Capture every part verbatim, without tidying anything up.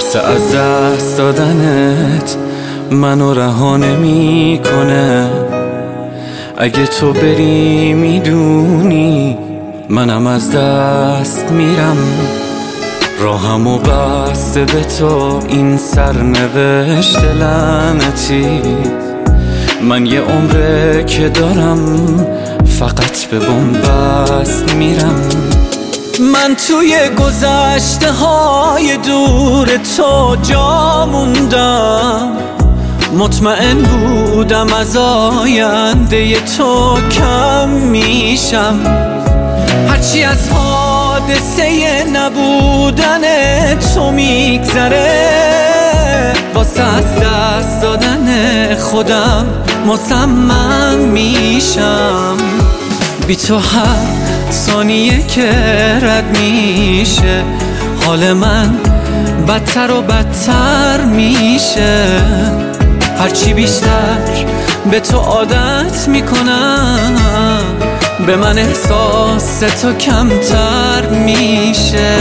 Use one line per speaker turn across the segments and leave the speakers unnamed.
ترس از دست دادنت منو رها نمی‌کنه. اگه تو بری میدونی منم از دست میرم. راهمو بسته به تو این سرنوشت لعنتی. من یه عمره که دارم فقط به بنبست میرم. من توی گذشته های دور تو جا موندم. مطمئن بودم از آینده تو کم میشم. هرچی از حادثه نبودن تو میگذره واسه از دست دادن خودم مصمم میشم. بی تو هر ثانیه که رد میشه حال من بدتر و بدتر میشه. هرچی بیشتر به تو عادت میکنم به من احساس تو کمتر میشه.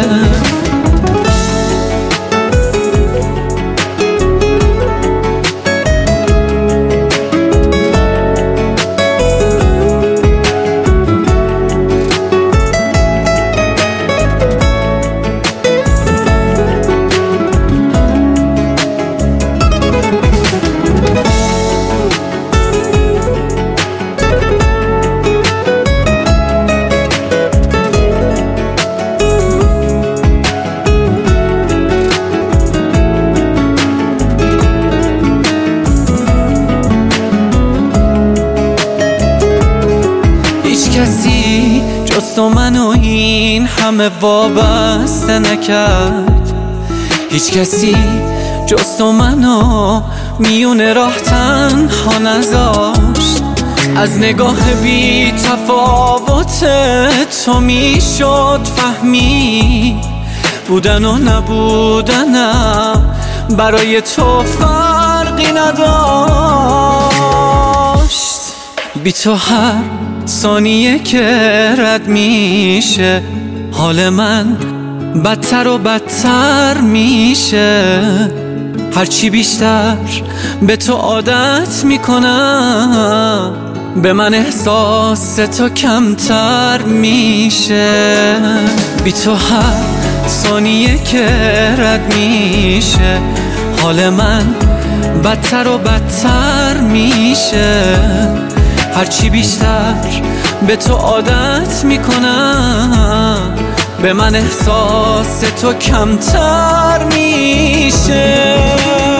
کسی جز تو منو این همه وابسته نکرد. هیچ کسی جز تو منو میونه راه تنها نذاشت. از نگاه بی تفاوت تو میشد فهمی بودن و نبودنم برای تو فرقی نداشت. بی تو هر ثانیه که رد میشه حال من بدتر و بدتر میشه. هرچی بیشتر به تو عادت میکنم به من احساس تو کمتر میشه. بی تو هر ثانیه که رد میشه حال من بدتر و بدتر میشه. هرچی بیشتر به تو عادت میکنم به من احساس تو کمتر میشه.